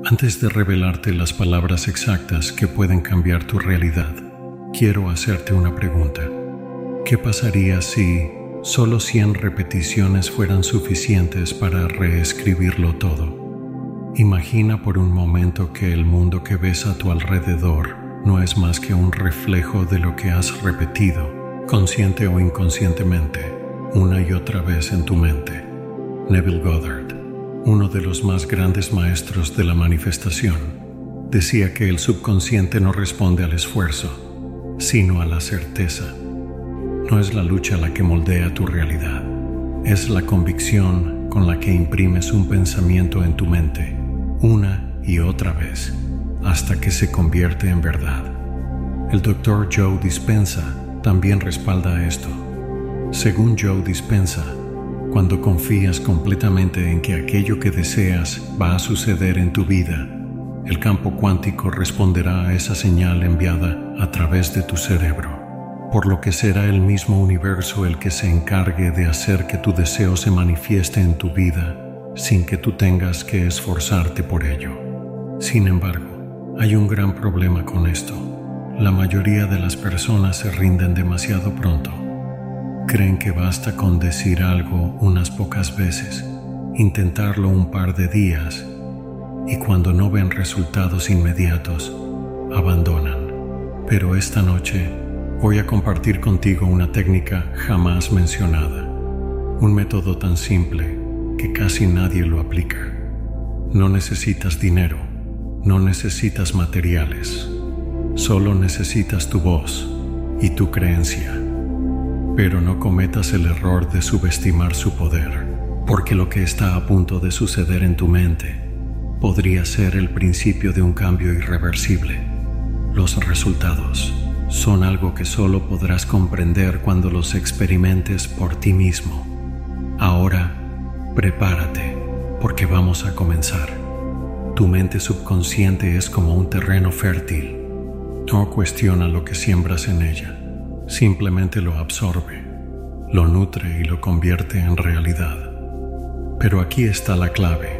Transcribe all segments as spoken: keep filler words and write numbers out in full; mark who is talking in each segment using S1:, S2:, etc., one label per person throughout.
S1: Antes de revelarte las palabras exactas que pueden cambiar tu realidad, quiero hacerte una pregunta. ¿Qué pasaría si solo cien repeticiones fueran suficientes para reescribirlo todo? Imagina por un momento que el mundo que ves a tu alrededor no es más que un reflejo de lo que has repetido, consciente o inconscientemente, una y otra vez en tu mente. Neville Goddard, uno de los más grandes maestros de la manifestación, decía que el subconsciente no responde al esfuerzo, sino a la certeza. No es la lucha la que moldea tu realidad, es la convicción con la que imprimes un pensamiento en tu mente, una y otra vez, hasta que se convierte en verdad. El doctor Joe Dispenza también respalda esto. Según Joe Dispenza, cuando confías completamente en que aquello que deseas va a suceder en tu vida, el campo cuántico responderá a esa señal enviada a través de tu cerebro, por lo que será el mismo universo el que se encargue de hacer que tu deseo se manifieste en tu vida sin que tú tengas que esforzarte por ello. Sin embargo, hay un gran problema con esto. La mayoría de las personas se rinden demasiado pronto. Creen que basta con decir algo unas pocas veces, intentarlo un par de días, y cuando no ven resultados inmediatos, abandonan. Pero esta noche voy a compartir contigo una técnica jamás mencionada, un método tan simple que casi nadie lo aplica. No necesitas dinero, no necesitas materiales, solo necesitas tu voz y tu creencia. Pero no cometas el error de subestimar su poder, porque lo que está a punto de suceder en tu mente podría ser el principio de un cambio irreversible. Los resultados son algo que solo podrás comprender cuando los experimentes por ti mismo. Ahora, prepárate, porque vamos a comenzar. Tu mente subconsciente es como un terreno fértil. No cuestiona lo que siembras en ella. Simplemente lo absorbe, lo nutre y lo convierte en realidad. Pero aquí está la clave.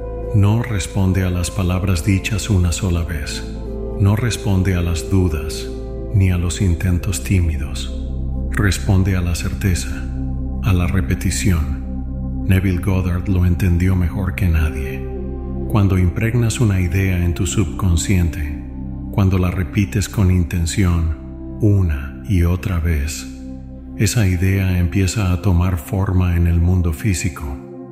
S1: No responde a las palabras dichas una sola vez. No responde a las dudas, ni a los intentos tímidos. Responde a la certeza, a la repetición. Neville Goddard lo entendió mejor que nadie. Cuando impregnas una idea en tu subconsciente, cuando la repites con intención, una y otra vez, esa idea empieza a tomar forma en el mundo físico.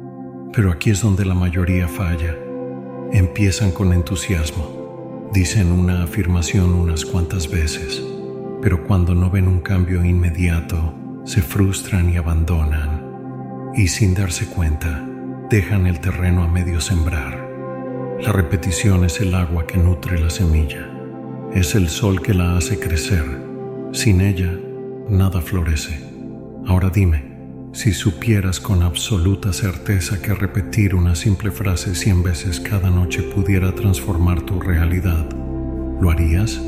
S1: Pero aquí es donde la mayoría falla. Empiezan con entusiasmo, dicen una afirmación unas cuantas veces, pero cuando no ven un cambio inmediato, se frustran y abandonan, y sin darse cuenta, dejan el terreno a medio sembrar. La repetición es el agua que nutre la semilla, es el sol que la hace crecer. Sin ella, nada florece. Ahora dime, si supieras con absoluta certeza que repetir una simple frase cien veces cada noche pudiera transformar tu realidad, ¿lo harías?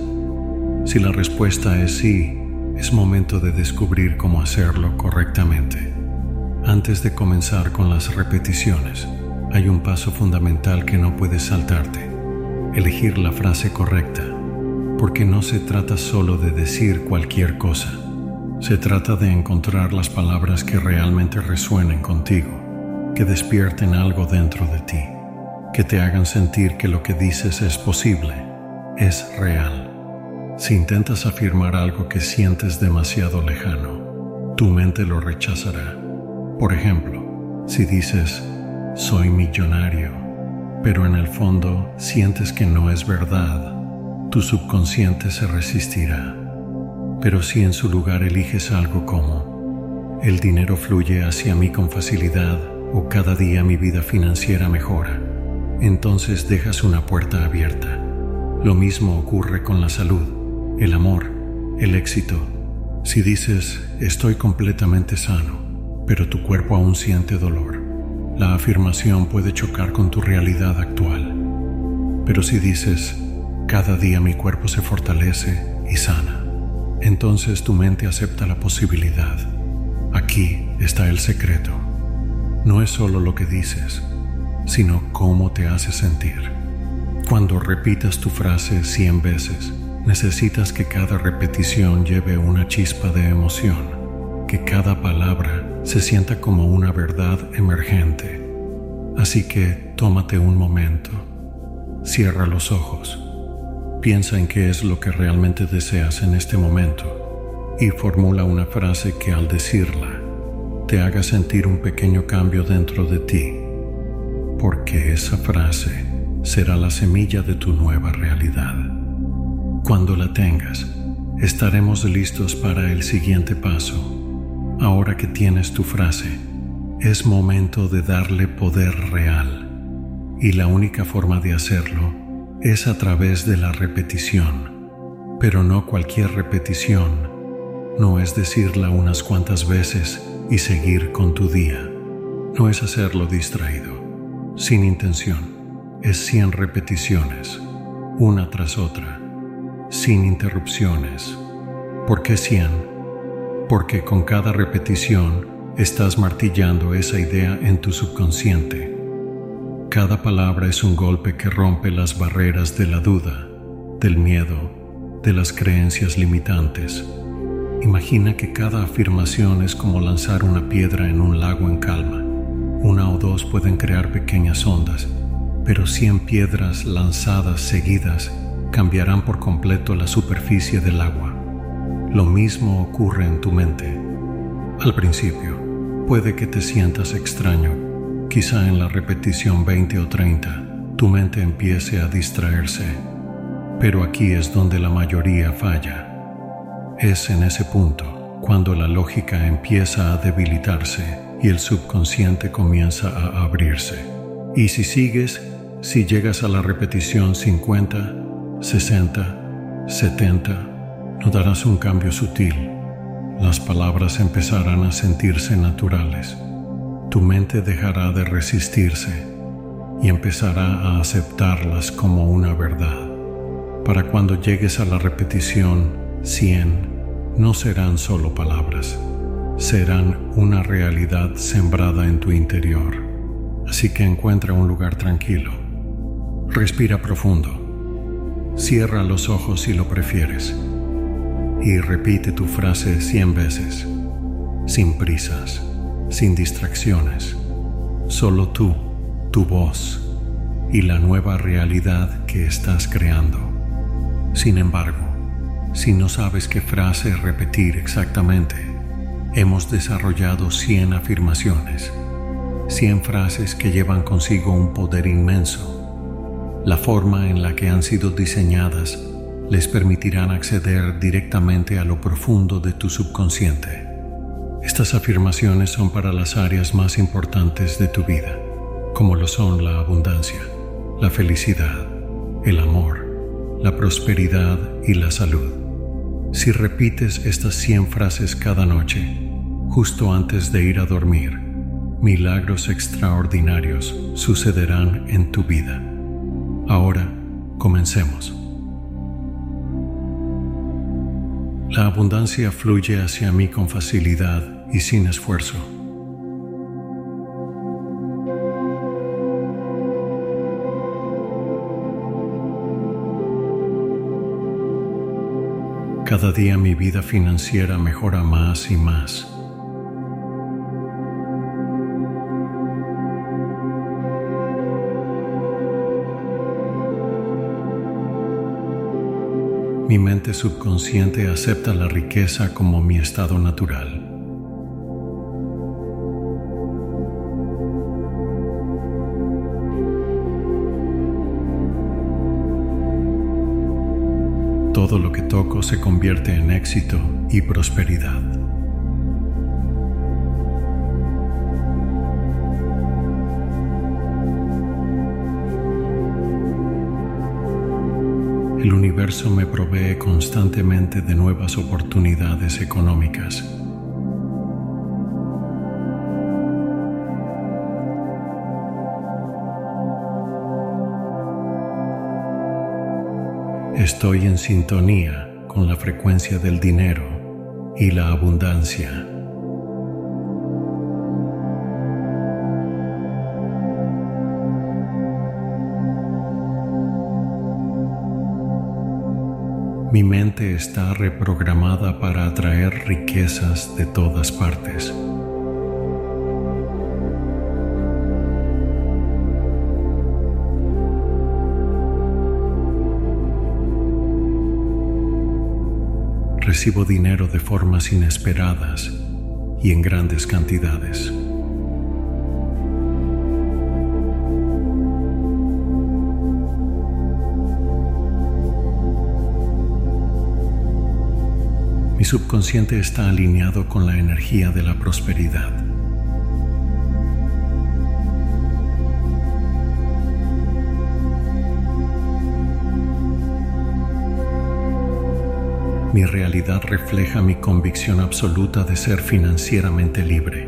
S1: Si la respuesta es sí, es momento de descubrir cómo hacerlo correctamente. Antes de comenzar con las repeticiones, hay un paso fundamental que no puedes saltarte: elegir la frase correcta. Porque no se trata solo de decir cualquier cosa. Se trata de encontrar las palabras que realmente resuenen contigo, que despierten algo dentro de ti, que te hagan sentir que lo que dices es posible, es real. Si intentas afirmar algo que sientes demasiado lejano, tu mente lo rechazará. Por ejemplo, si dices, soy millonario, pero en el fondo sientes que no es verdad, tu subconsciente se resistirá. Pero si en su lugar eliges algo como, el dinero fluye hacia mí con facilidad o cada día mi vida financiera mejora, entonces dejas una puerta abierta. Lo mismo ocurre con la salud, el amor, el éxito. Si dices, estoy completamente sano, pero tu cuerpo aún siente dolor, la afirmación puede chocar con tu realidad actual. Pero si dices, cada día mi cuerpo se fortalece y sana, entonces tu mente acepta la posibilidad. Aquí está el secreto. No es solo lo que dices, sino cómo te hace sentir. Cuando repitas tu frase cien veces, necesitas que cada repetición lleve una chispa de emoción, que cada palabra se sienta como una verdad emergente. Así que tómate un momento, cierra los ojos, piensa en qué es lo que realmente deseas en este momento y formula una frase que al decirla te haga sentir un pequeño cambio dentro de ti, porque esa frase será la semilla de tu nueva realidad. Cuando la tengas, estaremos listos para el siguiente paso. Ahora que tienes tu frase, es momento de darle poder real, y la única forma de hacerlo es a través de la repetición, pero no cualquier repetición. No es decirla unas cuantas veces y seguir con tu día. No es hacerlo distraído, sin intención. Es cien repeticiones, una tras otra, sin interrupciones. ¿Por qué cien? Porque con cada repetición estás martillando esa idea en tu subconsciente. Cada palabra es un golpe que rompe las barreras de la duda, del miedo, de las creencias limitantes. Imagina que cada afirmación es como lanzar una piedra en un lago en calma. Una o dos pueden crear pequeñas ondas, pero cien piedras lanzadas seguidas cambiarán por completo la superficie del agua. Lo mismo ocurre en tu mente. Al principio, puede que te sientas extraño. Quizá en la repetición veinte o treinta, tu mente empiece a distraerse. Pero aquí es donde la mayoría falla. Es en ese punto cuando la lógica empieza a debilitarse y el subconsciente comienza a abrirse. Y si sigues, si llegas a la repetición cincuenta, sesenta, setenta, notarás un cambio sutil. Las palabras empezarán a sentirse naturales. Tu mente dejará de resistirse y empezará a aceptarlas como una verdad. Para cuando llegues a la repetición cien, no serán solo palabras, serán una realidad sembrada en tu interior. Así que encuentra un lugar tranquilo. Respira profundo. Cierra los ojos si lo prefieres. Y repite tu frase cien veces, sin prisas, sin distracciones. Solo tú, tu voz y la nueva realidad que estás creando. Sin embargo, si no sabes qué frase repetir exactamente, hemos desarrollado cien afirmaciones, cien frases que llevan consigo un poder inmenso. La forma en la que han sido diseñadas les permitirán acceder directamente a lo profundo de tu subconsciente. Estas afirmaciones son para las áreas más importantes de tu vida, como lo son la abundancia, la felicidad, el amor, la prosperidad y la salud. Si repites estas cien frases cada noche, justo antes de ir a dormir, milagros extraordinarios sucederán en tu vida. Ahora, comencemos. La abundancia fluye hacia mí con facilidad y sin esfuerzo. Cada día mi vida financiera mejora más y más. Mi mente subconsciente acepta la riqueza como mi estado natural. Todo lo que toco se convierte en éxito y prosperidad. El universo me provee constantemente de nuevas oportunidades económicas. Estoy en sintonía con la frecuencia del dinero y la abundancia. Mi mente está reprogramada para atraer riquezas de todas partes. Recibo dinero de formas inesperadas y en grandes cantidades. Mi subconsciente está alineado con la energía de la prosperidad. Mi realidad refleja mi convicción absoluta de ser financieramente libre.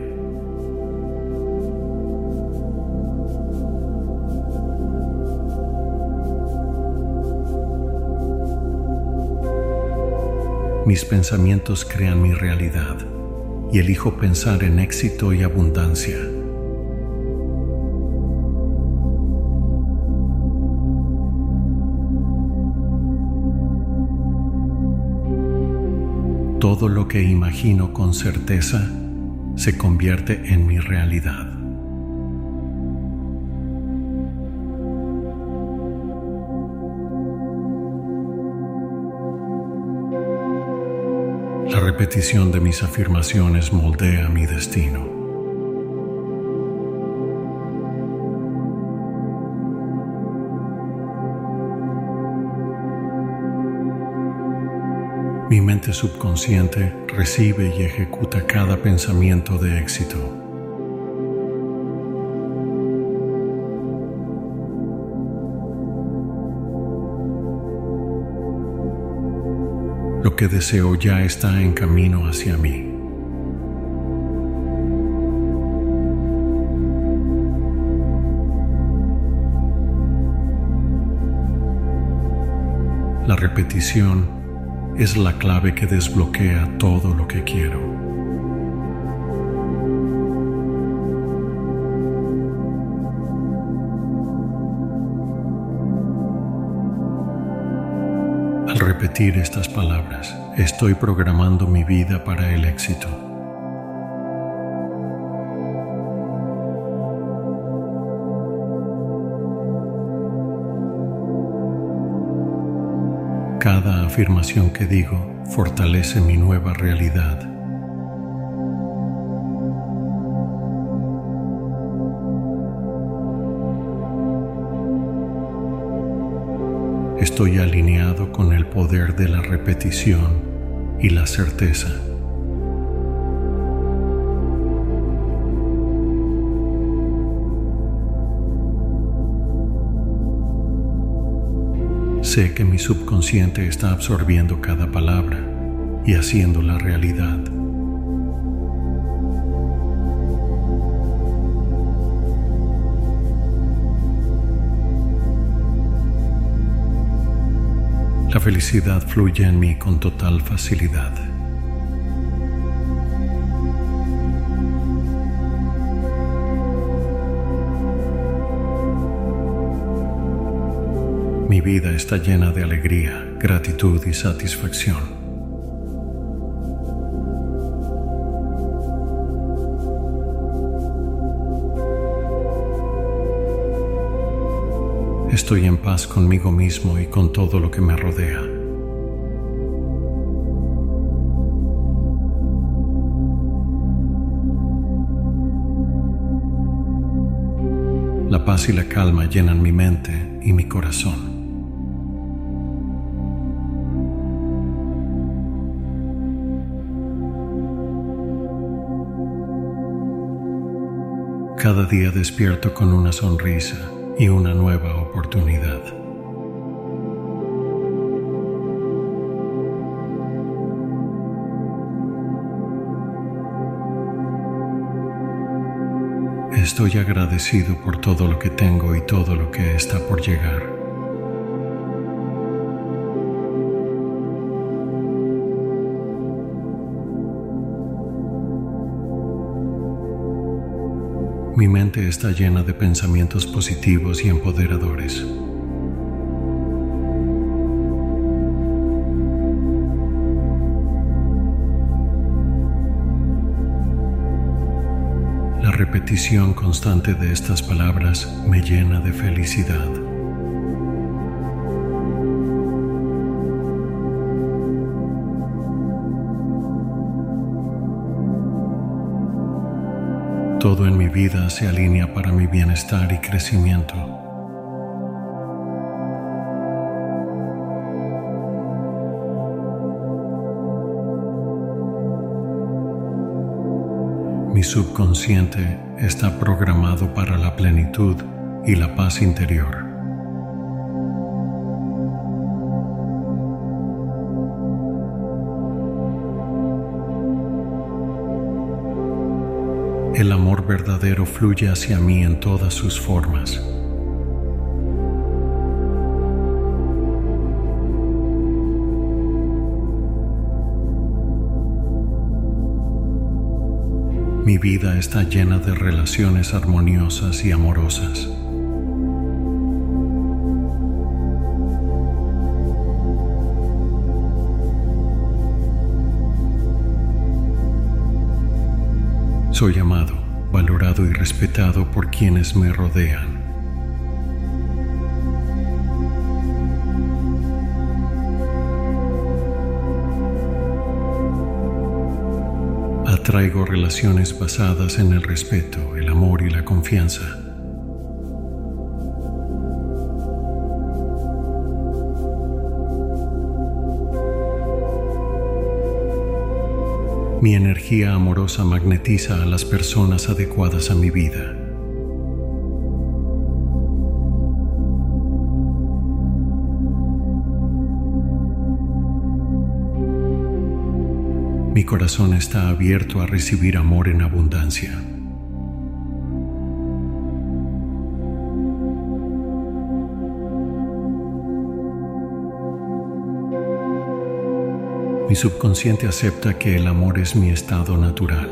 S1: Mis pensamientos crean mi realidad y elijo pensar en éxito y abundancia. Todo lo que imagino con certeza se convierte en mi realidad. La repetición de mis afirmaciones moldea mi destino. Mi mente subconsciente recibe y ejecuta cada pensamiento de éxito. Lo que deseo ya está en camino hacia mí. La repetición es la clave que desbloquea todo lo que quiero. Al repetir estas palabras, estoy programando mi vida para el éxito. Cada afirmación que digo fortalece mi nueva realidad. Estoy alineado con el poder de la repetición y la certeza. Sé que mi subconsciente está absorbiendo cada palabra y haciéndola realidad. La felicidad fluye en mí con total facilidad. Mi vida está llena de alegría, gratitud y satisfacción. Estoy en paz conmigo mismo y con todo lo que me rodea. La paz y la calma llenan mi mente y mi corazón. Cada día despierto con una sonrisa y una nueva oportunidad. Estoy agradecido por todo lo que tengo y todo lo que está por llegar. Mi mente está llena de pensamientos positivos y empoderadores. repetición constante de estas palabras me llena de felicidad. Todo en mi vida se alinea para mi bienestar y crecimiento. Mi subconsciente está programado para la plenitud y la paz interior. El amor verdadero fluye hacia mí en todas sus formas. Mi vida está llena de relaciones armoniosas y amorosas. Soy amado, valorado y respetado por quienes me rodean. Atraigo relaciones basadas en el respeto, el amor y la confianza. Mi energía amorosa magnetiza a las personas adecuadas a mi vida. Mi corazón está abierto a recibir amor en abundancia. Mi subconsciente acepta que el amor es mi estado natural.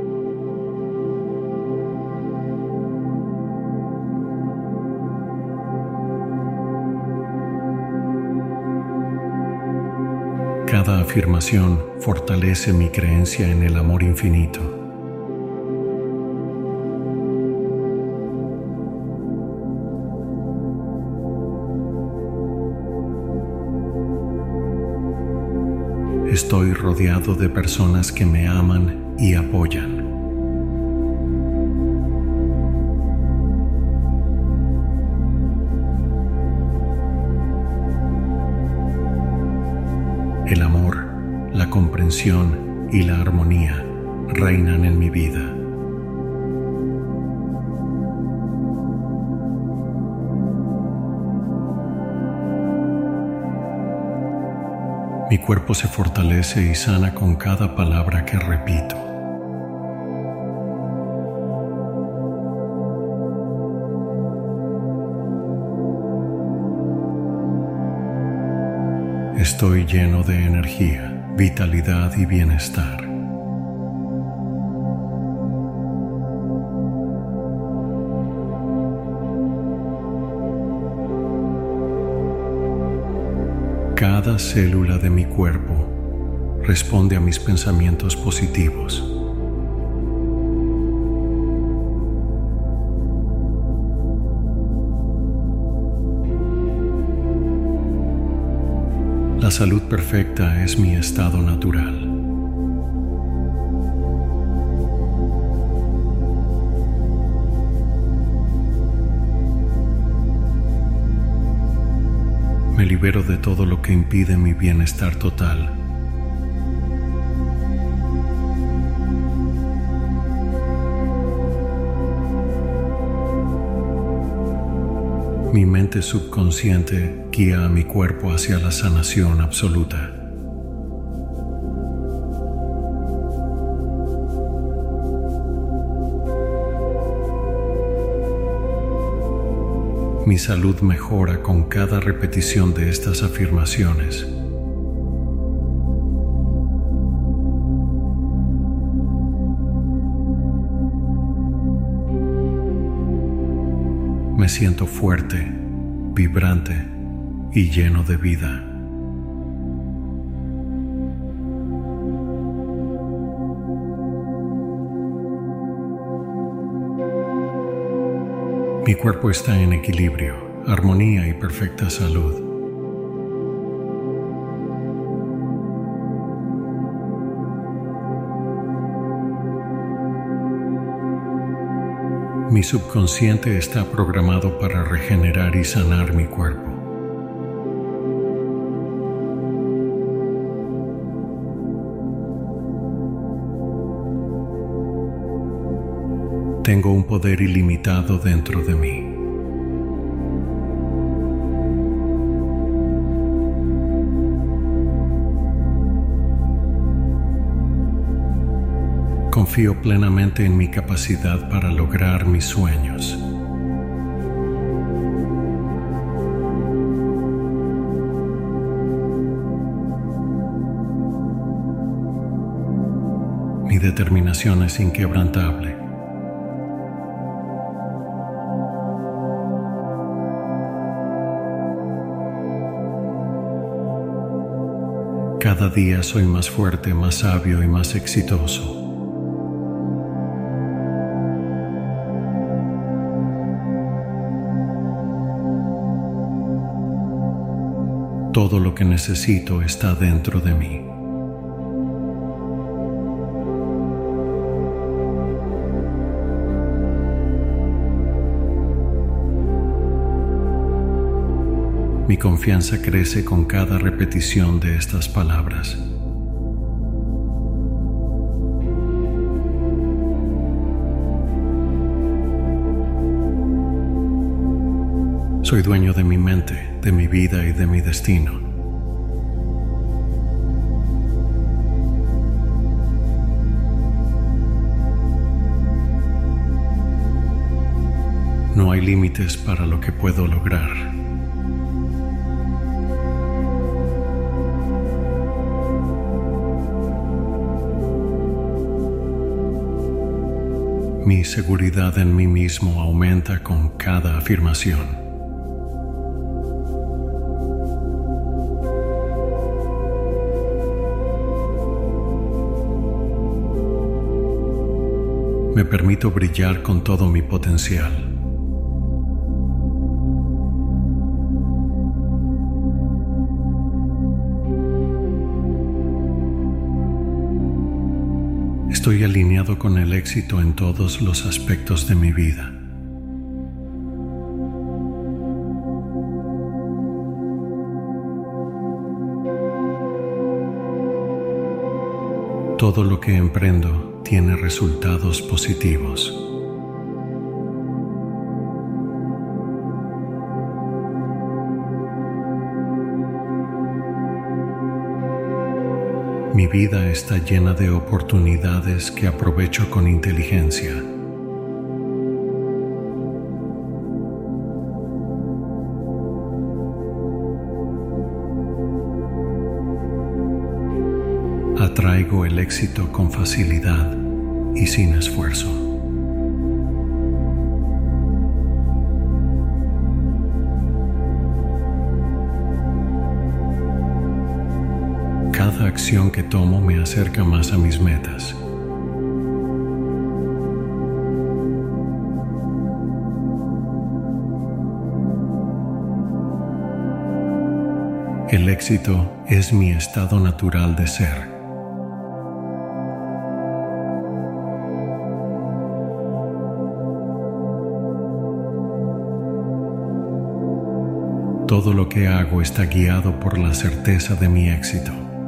S1: Cada afirmación fortalece mi creencia en el amor infinito. Estoy rodeado de personas que me aman y apoyan. El amor, la comprensión y la armonía reinan en mi vida. Mi cuerpo se fortalece y sana con cada palabra que repito. Estoy lleno de energía, vitalidad y bienestar. Cada célula de mi cuerpo responde a mis pensamientos positivos. La salud perfecta es mi estado natural. Me libero de todo lo que impide mi bienestar total. Mi mente subconsciente guía a mi cuerpo hacia la sanación absoluta. Mi salud mejora con cada repetición de estas afirmaciones. Me siento fuerte, vibrante y lleno de vida. Mi cuerpo está en equilibrio, armonía y perfecta salud. Mi subconsciente está programado para regenerar y sanar mi cuerpo. Tengo un poder ilimitado dentro de mí. Confío plenamente en mi capacidad para lograr mis sueños. Mi determinación es inquebrantable. Cada día soy más fuerte, más sabio y más exitoso. Todo lo que necesito está dentro de mí. Mi confianza crece con cada repetición de estas palabras. Soy dueño de mi mente, de mi vida y de mi destino. No hay límites para lo que puedo lograr. Mi seguridad en mí mismo aumenta con cada afirmación. Me permito brillar con todo mi potencial. Estoy alineado con el éxito en todos los aspectos de mi vida. Todo lo que emprendo tiene resultados positivos. Mi vida está llena de oportunidades que aprovecho con inteligencia. Atraigo el éxito con facilidad y sin esfuerzo. Cada acción que tomo me acerca más a mis metas. El éxito es mi estado natural de ser. Todo lo que hago está guiado por la certeza de mi éxito.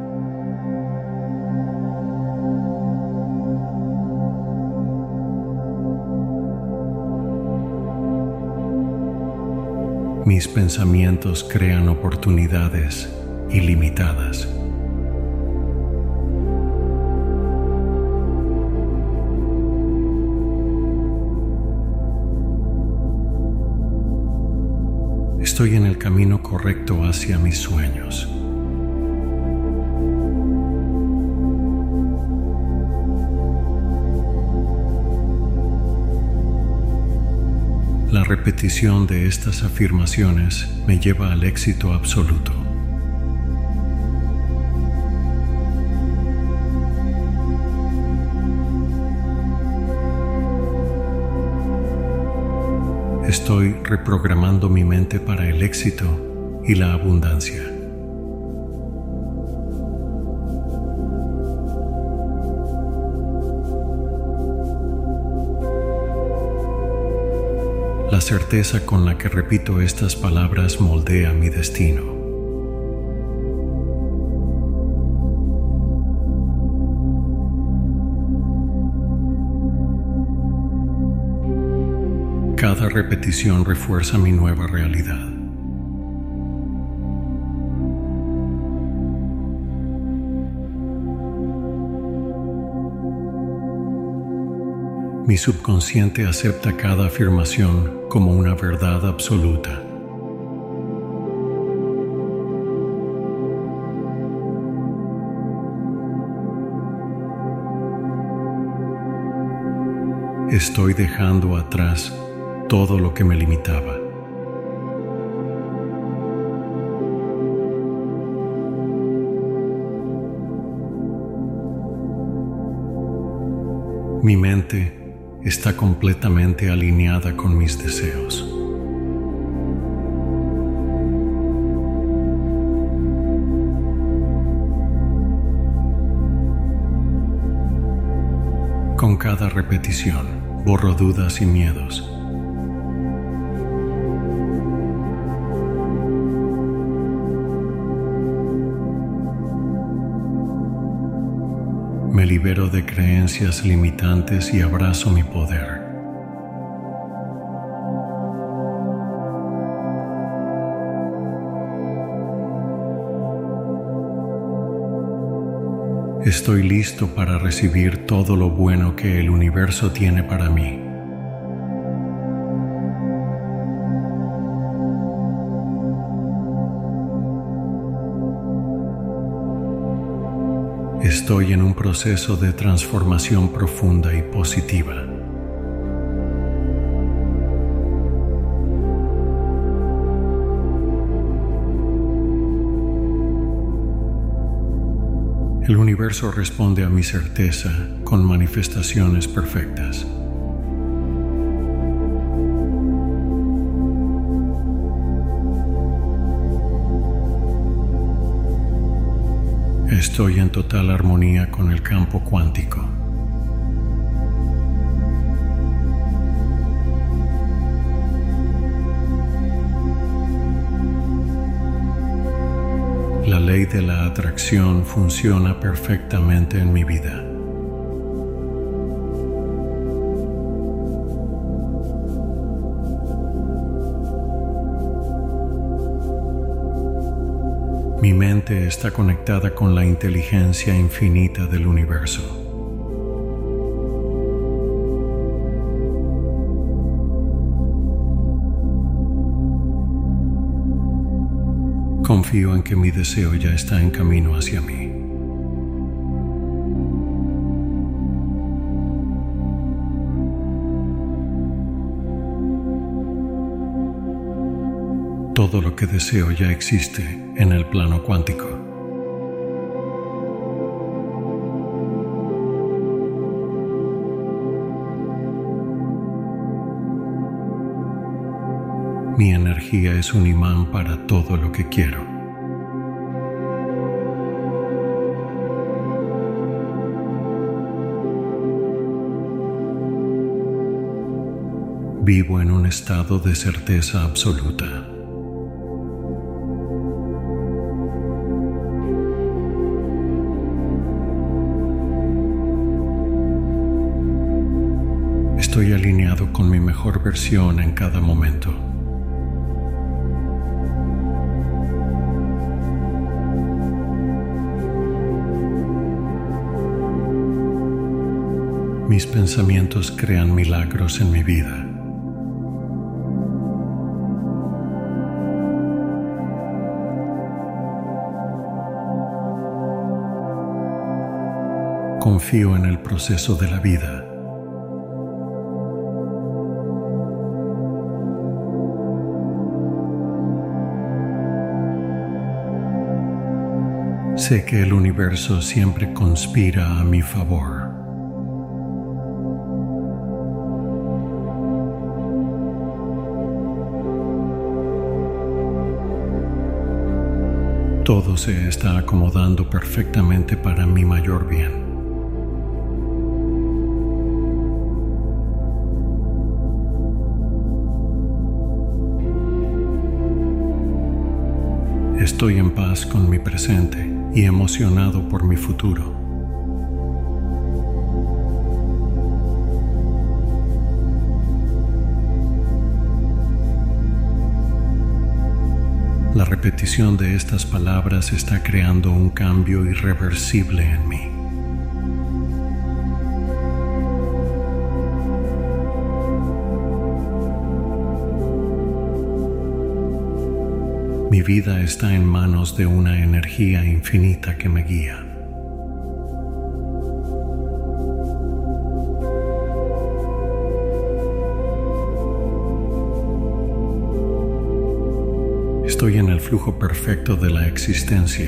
S1: Mis pensamientos crean oportunidades ilimitadas. Estoy en el camino correcto hacia mis sueños. La repetición de estas afirmaciones me lleva al éxito absoluto. Estoy reprogramando mi mente para el éxito y la abundancia. La certeza con la que repito estas palabras moldea mi destino. Cada repetición refuerza mi nueva realidad. Mi subconsciente acepta cada afirmación como una verdad absoluta. Estoy dejando atrás todo lo que me limitaba. Mi mente está completamente alineada con mis deseos. Con cada repetición, borro dudas y miedos. Me libero de creencias limitantes y abrazo mi poder. Estoy listo para recibir todo lo bueno que el universo tiene para mí. Estoy en un proceso de transformación profunda y positiva. El universo responde a mi certeza con manifestaciones perfectas. Estoy en total armonía con el campo cuántico. La ley de la atracción funciona perfectamente en mi vida. Mi mente está conectada con la inteligencia infinita del universo. Confío en que mi deseo ya está en camino hacia mí. Todo lo que deseo ya existe en el plano cuántico. Mi energía es un imán para todo lo que quiero. Vivo en un estado de certeza absoluta. Estoy alineado con mi mejor versión en cada momento. Mis pensamientos crean milagros en mi vida. Confío en el proceso de la vida. Sé que el universo siempre conspira a mi favor. Todo se está acomodando perfectamente para mi mayor bien. Estoy en paz con mi presente y emocionado por mi futuro. La repetición de estas palabras está creando un cambio irreversible en mí. Mi vida está en manos de una energía infinita que me guía. Estoy en el flujo perfecto de la existencia.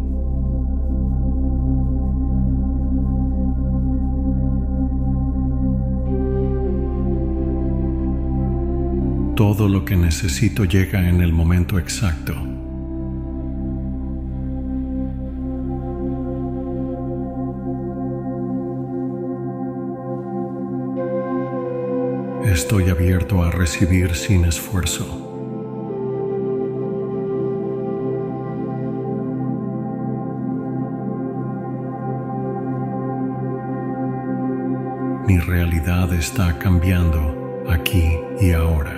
S1: Todo lo que necesito llega en el momento exacto. Estoy abierto a recibir sin esfuerzo. Mi realidad está cambiando aquí y ahora.